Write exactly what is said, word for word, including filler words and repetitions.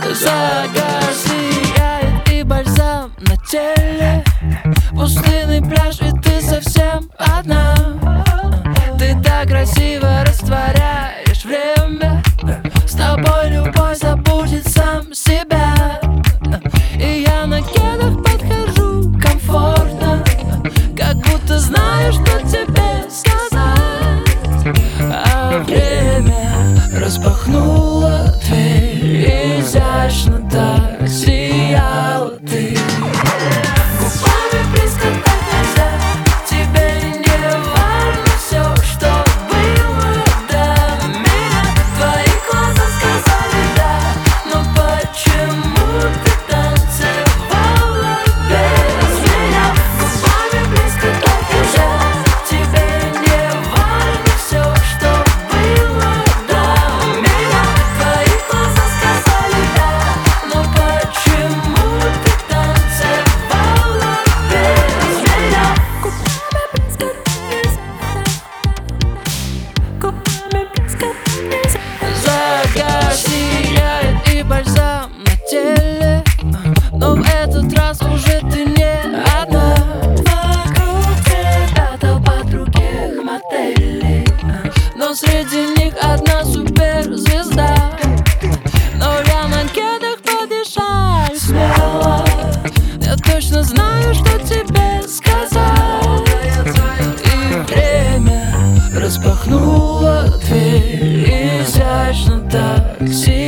Загар сияет и бальзам на теле. Пустынный пляж, и ты совсем одна. Ты так красиво растворяешь время. С тобой любой забудет сам себя. И я на кедах подхожу комфортно, как будто знаю, что тебе сказать. А время распахнуло дверь, изящно так сияла ты. Губами близко так нельзя, тебе не важно все, что было до меня. Твои глаза сказали да, но почему ты танцевала без меня? Губами близко так нельзя, тебе не важно все, что было до меня. Твои глаза сказали да, но почему ты танцевала без меня? Губами близко так нельзя, губами близко так нельзя. Загар сияет и бальзам на теле, но в этот раз уже ты не одна. Вокруг тебя толпа других моделей, но среди них одна суперзвезда. Но я на кедах подышаю смело, я точно знаю, что тебе сказать. И время распахнуло дверь, изящно так сияет.